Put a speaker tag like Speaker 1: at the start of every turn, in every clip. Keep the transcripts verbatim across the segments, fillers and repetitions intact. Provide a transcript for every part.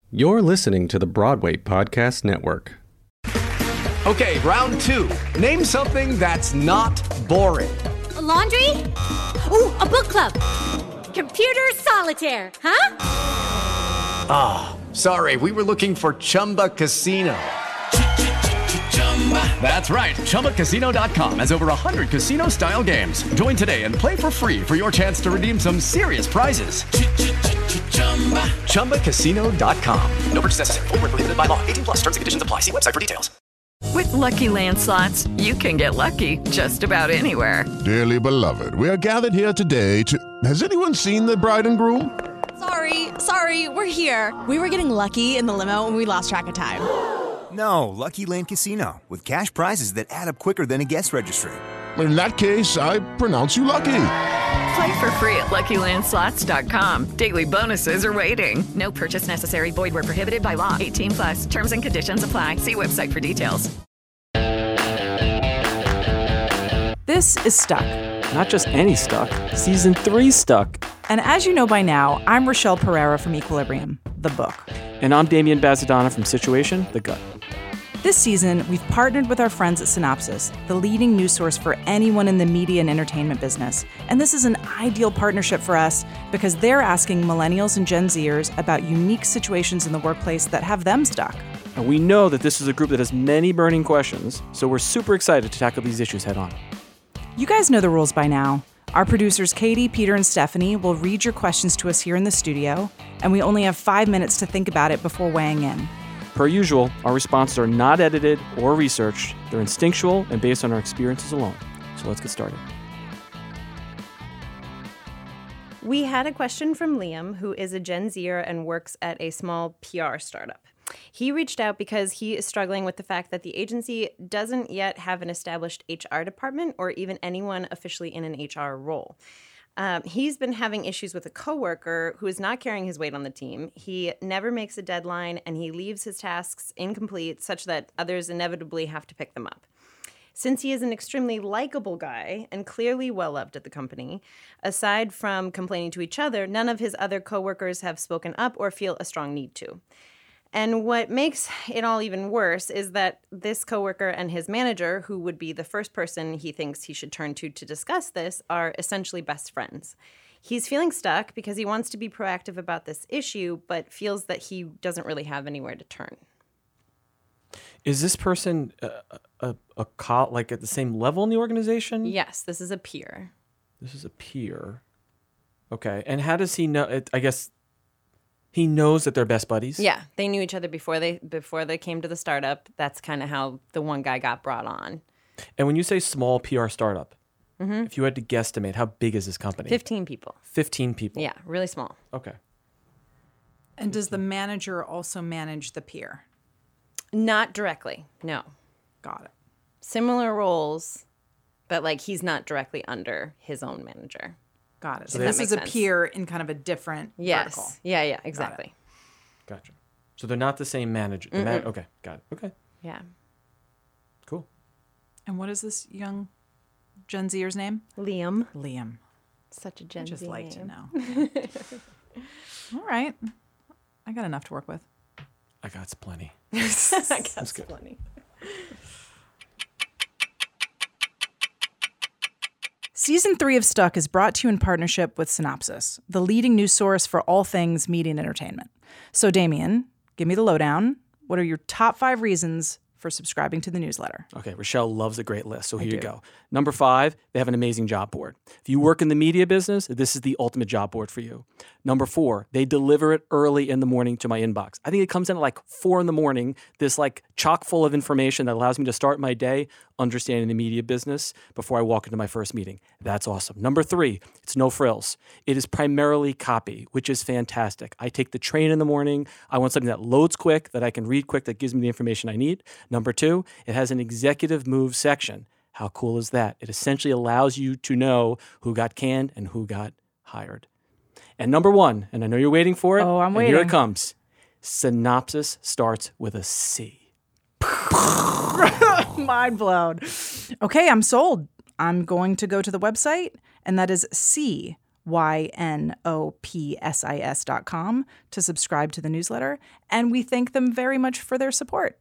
Speaker 1: You're listening to the Broadway Podcast Network.
Speaker 2: Okay, round two. Name something that's not boring.
Speaker 3: A laundry? Ooh, a book club. Computer solitaire, huh?
Speaker 2: Ah, oh, sorry, we were looking for Chumba Casino. That's right, Chumba Casino dot com has over one hundred casino-style games. Join today and play for free for your chance to redeem some serious prizes. Chumba Casino dot com. No purchase necessary. Void where prohibited by law. eighteen plus terms and conditions apply. See website for details.
Speaker 4: With Lucky Land Slots, you can get lucky just about anywhere.
Speaker 5: Dearly beloved, we are gathered here today to... Has anyone seen the bride and groom?
Speaker 6: Sorry, sorry, we're here. We were getting lucky in the limo and we lost track of time.
Speaker 7: No, Lucky Land Casino, with cash prizes that add up quicker than a guest registry.
Speaker 5: In that case, I pronounce you lucky.
Speaker 4: Play for free at Lucky Land Slots dot com. Daily bonuses are waiting. No purchase necessary. Void where prohibited by law. eighteen plus. Terms and conditions apply. See website for details.
Speaker 8: This is Stuck.
Speaker 9: Not just any Stuck. Season three Stuck.
Speaker 8: And as you know by now, I'm Rochelle Pereira from Equilibrium, the book.
Speaker 9: And I'm Damian Bazadonna from Situation, the gut.
Speaker 8: This season, we've partnered with our friends at Synopsys, the leading news source for anyone in the media and entertainment business. And this is an ideal partnership for us because they're asking millennials and Gen Zers about unique situations in the workplace that have them stuck.
Speaker 9: And we know that this is a group that has many burning questions, so we're super excited to tackle these issues head on.
Speaker 8: You guys know the rules by now. Our producers Katie, Peter, and Stephanie will read your questions to us here in the studio, and we only have five minutes to think about it before weighing in.
Speaker 9: Per usual, our responses are not edited or researched. They're instinctual and based on our experiences alone. So let's get started.
Speaker 10: We had a question from Liam, who is a Gen Zer and works at a small P R startup. He reached out because he is struggling with the fact that the agency doesn't yet have an established H R department or even anyone officially in an H R role. Um, he's been having issues with a coworker who is not carrying his weight on the team. He never makes a deadline, and he leaves his tasks incomplete such that others inevitably have to pick them up. Since he is an extremely likable guy and clearly well-loved at the company, aside from complaining to each other, none of his other coworkers have spoken up or feel a strong need to. And what makes it all even worse is that this coworker and his manager, who would be the first person he thinks he should turn to to discuss this, are essentially best friends. He's feeling stuck because he wants to be proactive about this issue, but feels that he doesn't really have anywhere to turn.
Speaker 9: Is this person a, a, a co- like at the same level in the organization?
Speaker 10: Yes, this is a peer.
Speaker 9: This is a peer. Okay, and how does he know? It, I guess... He knows that they're best buddies?
Speaker 10: Yeah, they knew each other before they before they came to the startup. That's kind of how the one guy got brought on.
Speaker 9: And when you say small P R startup,
Speaker 10: mm-hmm.
Speaker 9: if you had to guesstimate, how big is this company?
Speaker 10: fifteen people.
Speaker 9: fifteen people.
Speaker 10: Yeah, really small.
Speaker 9: Okay.
Speaker 8: And does the manager also manage the peer?
Speaker 10: Not directly, no.
Speaker 8: Got it.
Speaker 10: Similar roles, but like he's not directly under his own manager.
Speaker 8: Got it.
Speaker 10: So
Speaker 8: so this is a
Speaker 10: sense.
Speaker 8: peer in kind of a different
Speaker 10: yes.
Speaker 8: vertical.
Speaker 10: Yeah, yeah, exactly.
Speaker 9: Got gotcha. So they're not the same manager. The man- okay, got it. Okay.
Speaker 10: Yeah.
Speaker 9: Cool.
Speaker 8: And what is this young Gen Zer's name?
Speaker 10: Liam.
Speaker 8: Liam.
Speaker 10: Such a Gen
Speaker 8: I'd just
Speaker 10: Z
Speaker 8: like
Speaker 10: name.
Speaker 8: to know. All right. I got enough to work with.
Speaker 9: I got plenty.
Speaker 10: I got
Speaker 9: That's good.
Speaker 10: plenty.
Speaker 8: Season three of Stuck is brought to you in partnership with Synopsys, the leading news source for all things media and entertainment. So, Damian, give me the lowdown. What are your top five reasons for subscribing to the newsletter?
Speaker 9: Okay, Rochelle loves a great list, so here
Speaker 8: I
Speaker 9: you
Speaker 8: do.
Speaker 9: go. Number five, they have an amazing job board. If you work in the media business, this is the ultimate job board for you. Number four, they deliver it early in the morning to my inbox. I think it comes in at like four in the morning, this like chock full of information that allows me to start my day understanding the media business before I walk into my first meeting. That's awesome. Number three, it's no frills. It is primarily copy, which is fantastic. I take the train in the morning. I want something that loads quick, that I can read quick, that gives me the information I need. Number two, it has an executive move section. How cool is that? It essentially allows you to know who got canned and who got hired. And number one, and I know you're waiting for it.
Speaker 8: Oh, I'm
Speaker 9: and
Speaker 8: waiting.
Speaker 9: Here it comes. Synopsys starts with a C.
Speaker 8: Mind blown. Okay, I'm sold. I'm going to go to the website, and that is C Y N O P S I S dot com to subscribe to the newsletter, and we thank them very much for their support.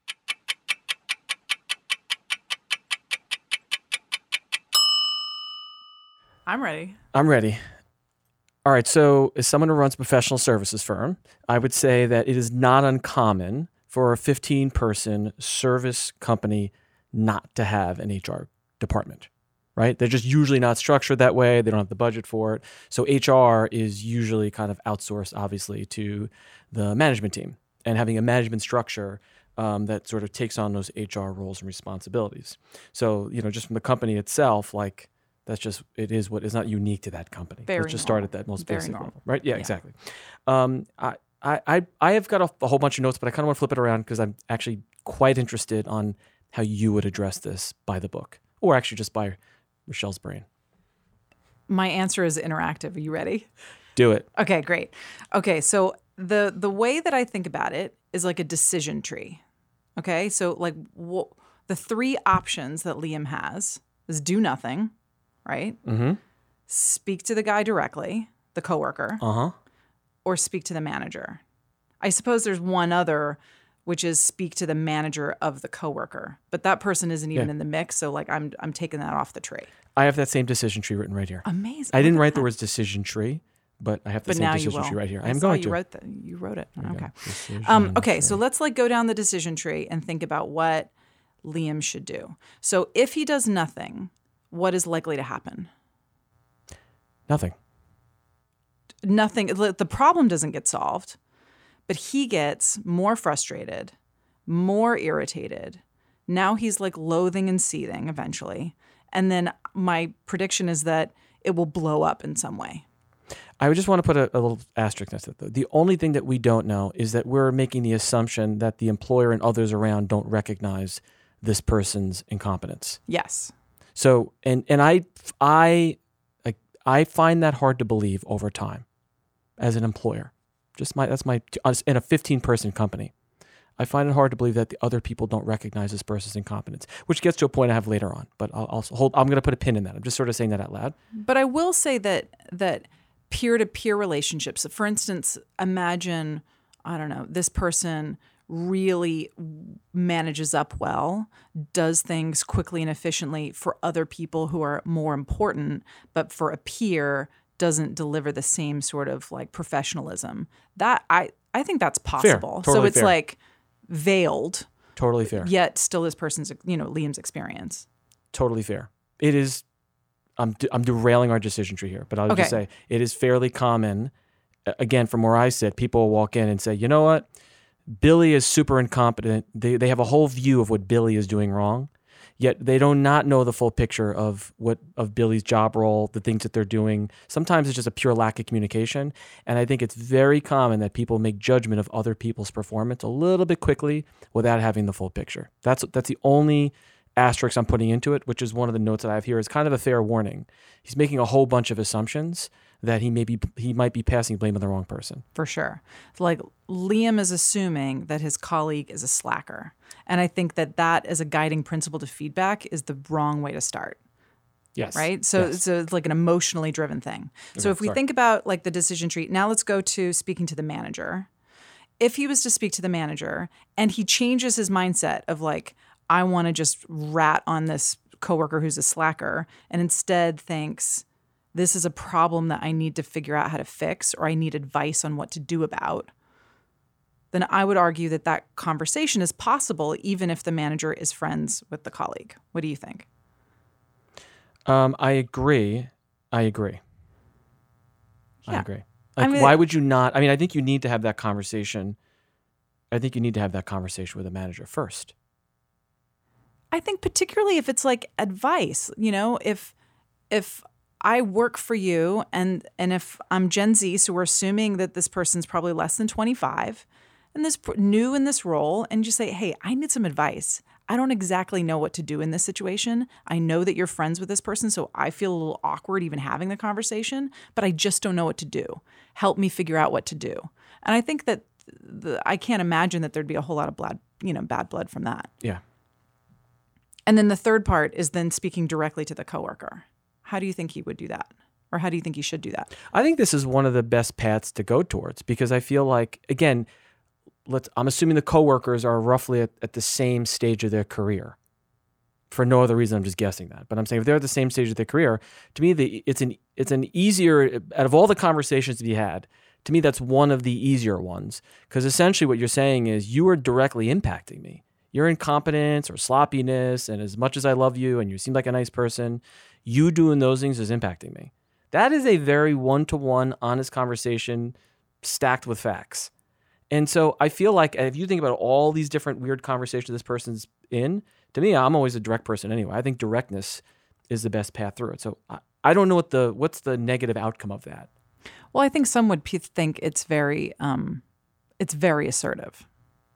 Speaker 8: I'm ready.
Speaker 9: I'm ready. All right, so as someone who runs a professional services firm, I would say that it is not uncommon for a fifteen-person service company not to have an H R department, right? They're just usually not structured that way. They don't have the budget for it. So H R is usually kind of outsourced, obviously, to the management team, and having a management structure um, that sort of takes on those H R roles and responsibilities. So, you know, just from the company itself, like, that's just, it is what is not unique to that company.
Speaker 8: Very
Speaker 9: Let's just
Speaker 8: normal.
Speaker 9: start at that most
Speaker 8: Very
Speaker 9: basic
Speaker 8: normal.
Speaker 9: level, right? Yeah,
Speaker 8: Yeah.
Speaker 9: exactly. Um, I, I, I I have got a, a whole bunch of notes, but I kind of want to flip it around because I'm actually quite interested on how you would address this by the book, or actually just by Rochelle's brain.
Speaker 8: My answer is interactive. Are you ready?
Speaker 9: Do it.
Speaker 8: Okay, great. Okay, so the the way that I think about it is like a decision tree. Okay, so like wh- the three options that Liam has is do nothing, right?
Speaker 9: Mm-hmm.
Speaker 8: Speak to the guy directly, the coworker,
Speaker 9: Uh-huh.
Speaker 8: or speak to the manager. I suppose there's one other, which is speak to the manager of the coworker, but that person isn't even
Speaker 9: Yeah.
Speaker 8: in the mix. So like I'm I'm taking that off the tree.
Speaker 9: I have that same decision tree written right here.
Speaker 8: Amazing.
Speaker 9: I didn't
Speaker 8: Look at
Speaker 9: write the
Speaker 8: that.
Speaker 9: words decision tree, but I have the
Speaker 8: But
Speaker 9: same
Speaker 8: now you
Speaker 9: decision
Speaker 8: will.
Speaker 9: tree right here.
Speaker 8: I
Speaker 9: I am
Speaker 8: saw
Speaker 9: going
Speaker 8: you
Speaker 9: to.
Speaker 8: wrote that. You wrote it.
Speaker 9: There you
Speaker 8: Okay.
Speaker 9: go. Decision
Speaker 8: Um, okay.
Speaker 9: tree.
Speaker 8: So let's like go down the decision tree and think about what Liam should do. So if he does nothing, what is likely to happen?
Speaker 9: Nothing.
Speaker 8: Nothing. The problem doesn't get solved, but he gets more frustrated, more irritated. Now he's like loathing and seething eventually. And then my prediction is that it will blow up in some way.
Speaker 9: I would just want to put a, a little asterisk next to it. The only thing that we don't know is that we're making the assumption that the employer and others around don't recognize this person's incompetence.
Speaker 8: Yes.
Speaker 9: So, and and I I like I find that hard to believe over time, as an employer. Just my that's my in a fifteen-person company. I find it hard to believe that the other people don't recognize this person's incompetence, which gets to a point I have later on. But I'll, I'll hold. I'm going to put a pin in that. I'm just sort of saying that out loud.
Speaker 8: But I will say that that peer-to-peer relationships, for instance, imagine, I don't know, this person really manages up well, does things quickly and efficiently for other people who are more important, but for a peer doesn't deliver the same sort of like professionalism. That I, I think that's possible.
Speaker 9: Totally
Speaker 8: so it's
Speaker 9: fair.
Speaker 8: like veiled,
Speaker 9: Totally fair.
Speaker 8: yet still this person's, you know, Liam's experience.
Speaker 9: Totally fair. It is. I'm de- I'm derailing our decision tree here, but I'll just
Speaker 8: Okay.
Speaker 9: say it is fairly common. a- Again, from where I sit, people will walk in and say, you know what, Billy is super incompetent. They they have a whole view of what Billy is doing wrong, yet they do not know the full picture of what of Billy's job role, the things that they're doing. Sometimes it's just a pure lack of communication, and I think it's very common that people make judgment of other people's performance a little bit quickly without having the full picture. That's that's the only asterisk I'm putting into it, which is one of the notes that I have here. Is kind of a fair warning. He's making a whole bunch of assumptions that he may be he might be passing blame on the wrong person.
Speaker 8: For sure. Like Liam is assuming that his colleague is a slacker. And I think that that as a guiding principle to feedback is the wrong way to start.
Speaker 9: Yes.
Speaker 8: Right? So,
Speaker 9: Yes.
Speaker 8: so it's like an emotionally driven thing. So
Speaker 9: Okay,
Speaker 8: if we
Speaker 9: sorry.
Speaker 8: think about like the decision tree, now let's go to speaking to the manager. If he was to speak to the manager and he changes his mindset of like, I want to just rat on this coworker who's a slacker, and instead thinks, this is a problem that I need to figure out how to fix, or I need advice on what to do about, then I would argue that that conversation is possible even if the manager is friends with the colleague. What do you think?
Speaker 9: Um, I agree. I agree. I
Speaker 8: Yeah.
Speaker 9: agree.
Speaker 8: I
Speaker 9: Like,
Speaker 8: mean-
Speaker 9: why would you not? I mean, I think you need to have that conversation. I think you need to have that conversation with a manager first.
Speaker 8: I think particularly if it's like advice, you know, if if I work for you and and if I'm Gen Z, so we're assuming that this person's probably less than twenty-five and this pr- new in this role, and just say, hey, I need some advice. I don't exactly know what to do in this situation. I know that you're friends with this person, so I feel a little awkward even having the conversation, but I just don't know what to do. Help me figure out what to do. And I think that the, I can't imagine that there'd be a whole lot of blood, you know, bad blood from that.
Speaker 9: Yeah.
Speaker 8: And then the third part is then speaking directly to the coworker. How do you think he would do that? Or how do you think you should do that?
Speaker 9: I think this is one of the best paths to go towards, because I feel like, again, let's, I'm assuming the coworkers are roughly at, at the same stage of their career. For no other reason, I'm just guessing that. But I'm saying if they're at the same stage of their career, to me, the, it's an it's an easier, out of all the conversations to be had, to me, that's one of the easier ones. Because essentially what you're saying is you are directly impacting me. Your incompetence or sloppiness, and as much as I love you and you seem like a nice person, you doing those things is impacting me. That is a very one-to-one, honest conversation stacked with facts. And so I feel like if you think about all these different weird conversations this person's in, to me, I'm always a direct person anyway. I think directness is the best path through it. So I, I don't know what the what's the negative outcome of that.
Speaker 8: Well, I think some would p- think it's very um, it's very assertive.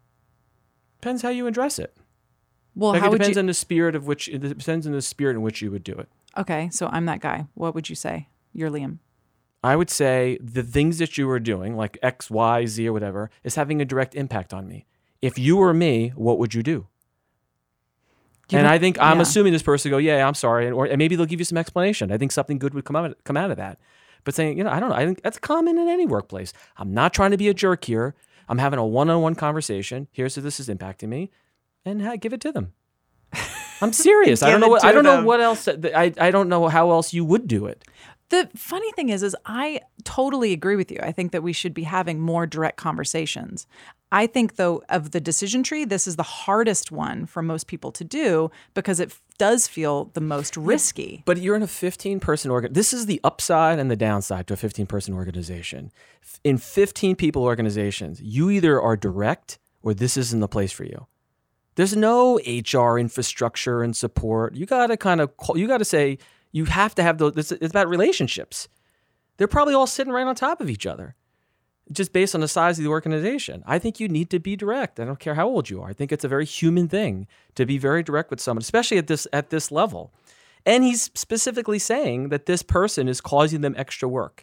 Speaker 9: Depends how you address it.
Speaker 8: Well,
Speaker 9: like
Speaker 8: how
Speaker 9: it
Speaker 8: would
Speaker 9: depends
Speaker 8: you?
Speaker 9: on the spirit of which it depends on the spirit in which you would do it.
Speaker 8: Okay, so I'm that guy. What would you say? You're Liam.
Speaker 9: I would say the things that you were doing, like X, Y, Z, or whatever, is having a direct impact on me. If you were me, what would you do? You and I think I'm
Speaker 8: yeah.
Speaker 9: assuming this person go, yeah, I'm sorry, and, or and maybe they'll give you some explanation. I think something good would come out come out of that. But saying, you know, I don't know. I think that's common in any workplace. I'm not trying to be a jerk here. I'm having a one-on-one conversation. Here's how this is impacting me, and ha- give it to them. I'm serious. I don't know. What, I don't them. know what else. I I don't know how else you would do it.
Speaker 8: The funny thing is, is I totally agree with you. I think that we should be having more direct conversations. I think, though, of the decision tree, this is the hardest one for most people to do because it f- does feel the most risky.
Speaker 9: But you're in a fifteen-person organ. This is the upside and the downside to a fifteen-person organization. In fifteen-people organizations, you either are direct or this isn't the place for you. There's no H R infrastructure and support. You got to kind of, you got to say, you have to have those, it's, it's about relationships. They're probably all sitting right on top of each other, just based on the size of the organization. I think you need to be direct. I don't care how old you are. I think it's a very human thing to be very direct with someone, especially at this at this level. And he's specifically saying that this person is causing them extra work.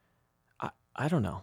Speaker 9: I, I don't know.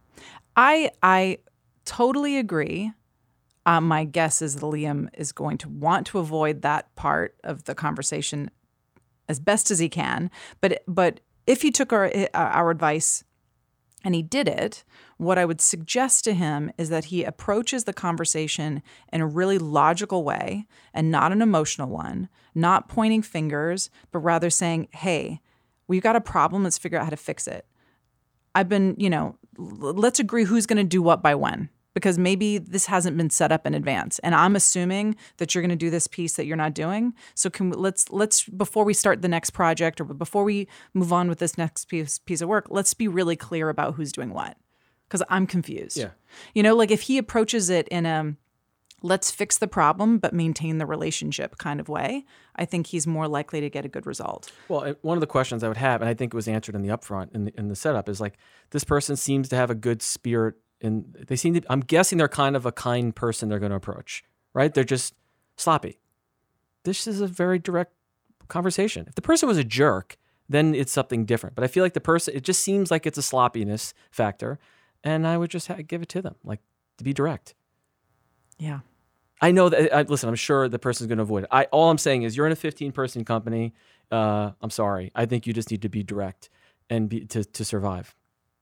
Speaker 8: I I totally agree. Uh, my guess is that Liam is going to want to avoid that part of the conversation as best as he can. But but if he took our our advice and he did it, what I would suggest to him is that he approaches the conversation in a really logical way and not an emotional one, not pointing fingers, but rather saying, hey, we've got a problem. Let's figure out how to fix it. I've been, you know, let's agree who's going to do what by when. Because maybe this hasn't been set up in advance, and I'm assuming that you're going to do this piece that you're not doing. So can we, let's let's before we start the next project or before we move on with this next piece piece of work, let's be really clear about who's doing what. Because I'm confused.
Speaker 9: Yeah,
Speaker 8: you know, like if he approaches it in a let's fix the problem but maintain the relationship kind of way, I think he's more likely to get a good result.
Speaker 9: Well, one of the questions I would have, and I think it was answered in the upfront in the, in the setup, is like this person seems to have a good spirit. And they seem to, I'm guessing they're kind of a kind person they're going to approach, right? They're just sloppy. This is a very direct conversation. If the person was a jerk, then it's something different. But I feel like the person, it just seems like it's a sloppiness factor. And I would just ha- give it to them, like to be direct.
Speaker 8: Yeah.
Speaker 9: I know that, I, listen, I'm sure the person's going to avoid it. I, all I'm saying is you're in a fifteen-person company. Uh, I'm sorry. I think you just need to be direct and be, to, to survive.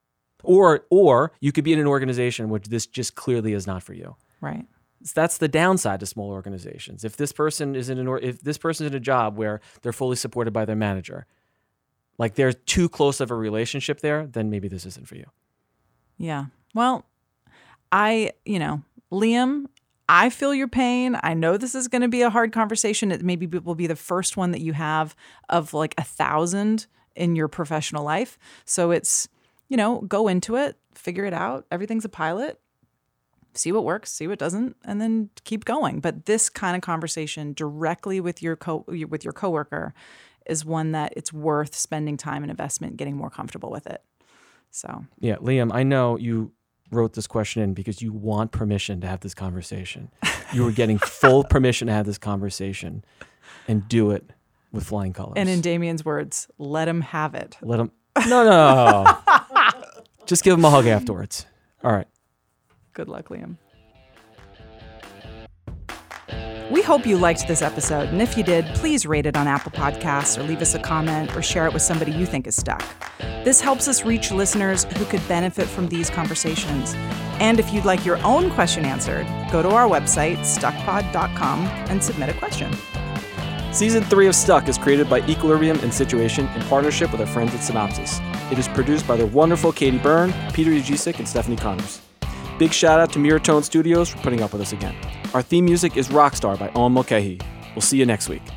Speaker 9: Or or you could be in an organization which this just clearly is not for you.
Speaker 8: Right.
Speaker 9: So that's the downside to small organizations. If this person is in an or if this person is in a job where they're fully supported by their manager, like there's too close of a relationship there, then maybe this isn't for you.
Speaker 8: Yeah. Well, I, you know, Liam, I feel your pain. I know this is going to be a hard conversation. It maybe will be the first one that you have of like a thousand in your professional life. So it's, you know, go into it, figure it out. Everything's a pilot. See what works, see what doesn't, and then keep going. But this kind of conversation directly with your co with your coworker is one that it's worth spending time and investment getting more comfortable with it. So
Speaker 9: yeah, Liam, I know you wrote this question in because you want permission to have this conversation. You were getting full permission to have this conversation and do it with flying colors.
Speaker 8: And in Damien's words, let him have it.
Speaker 9: Let him. No, no. Just give him a hug afterwards. All right.
Speaker 8: Good luck, Liam. We hope you liked this episode, and if you did, please rate it on Apple Podcasts or leave us a comment or share it with somebody you think is stuck. This helps us reach listeners who could benefit from these conversations. And if you'd like your own question answered, go to our website, stuck pod dot com, and submit a question.
Speaker 9: Season three of Stuck is created by Equilibrium and Situation in partnership with our friends at Synopsys. It is produced by the wonderful Katie Byrne, Peter Ujicic, and Stephanie Connors. Big shout out to Miratone Studios for putting up with us again. Our theme music is Rockstar by Owen Mulcahy. We'll see you next week.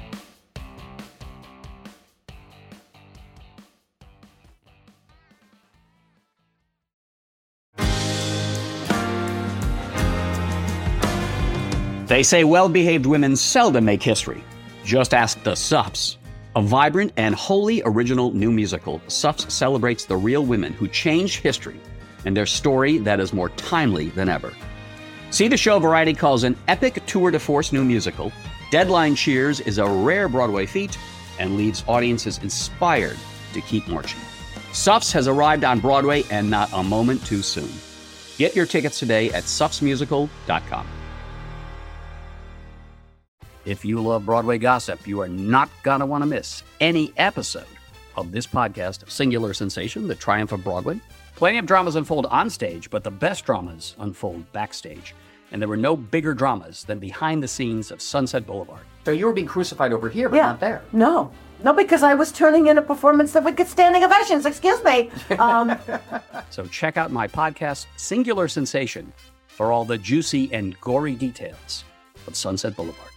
Speaker 11: They say well-behaved women seldom make history. Just ask the Sups. A vibrant and wholly original new musical, Sups celebrates the real women who changed history and their story that is more timely than ever. See the show Variety calls an epic tour de force new musical. Deadline cheers is a rare Broadway feat and leaves audiences inspired to keep marching. Sups has arrived on Broadway and not a moment too soon. Get your tickets today at sups musical dot com. If you love Broadway gossip, you are not going to want to miss any episode of this podcast of Singular Sensation, The Triumph of Broadway. Plenty of dramas unfold on stage, but the best dramas unfold backstage. And there were no bigger dramas than behind the scenes of Sunset Boulevard. So you were being crucified over here, but
Speaker 12: yeah.
Speaker 11: not there.
Speaker 12: No. No, because I was turning in a performance that would get standing ovations. Excuse me. Um,
Speaker 11: so check out my podcast, Singular Sensation, for all the juicy and gory details of Sunset Boulevard.